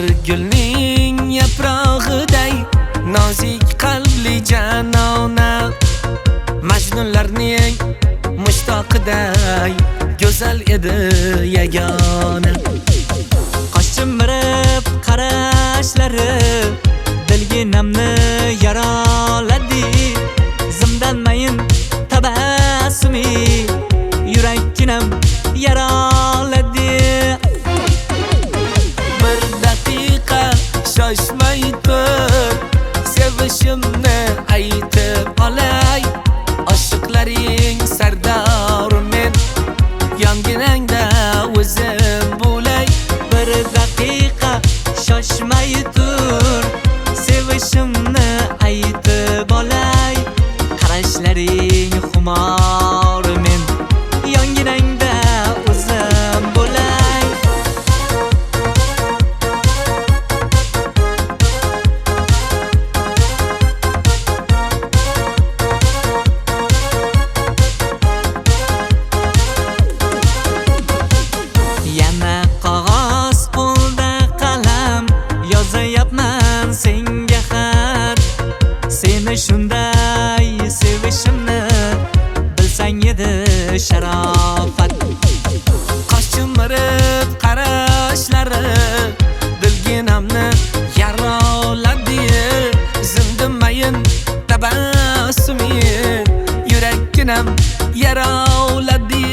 gulning yaprog'iday nozik qalbli janona, Majnunlarning mushtoqiday go'zal edi yagona. Qosh chimirib qarashlari dilginamni yaroladi, zimdan mayin tabassumi yurakkinam yaroladi. Bir daqiqa shoshmay tur, sevishimni aytib olay. Oshiqlaring sardori men, yonginangda o'zim bo'lay. Bir daqiqa shoshmay tur, sevishimni aytib olay. Qarashlaring xumor men, yonginangda o'zim bo'lay. Yana qog'oz qo'lda qalam, yozayapman senga xat. Seni shunday sevishimni bilsang edi sharofat. Qosh chimirib qarashlari dilginamni yaroladi, zimdimayin tabassumi yurakkinam yaroladi.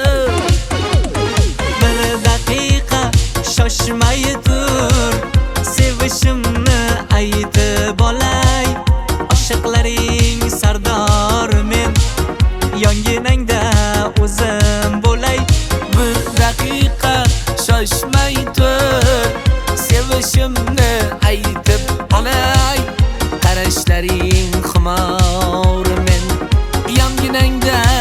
Bir daqiqa shoshmay tur, sevishimni aytib olay. Oshiqlaring sardori men, yonginangda o'zim bo'lay. Bir daqiqa shoshmay tur, sevishimni aytib olay. Qarashlaring xumor men, yonginangda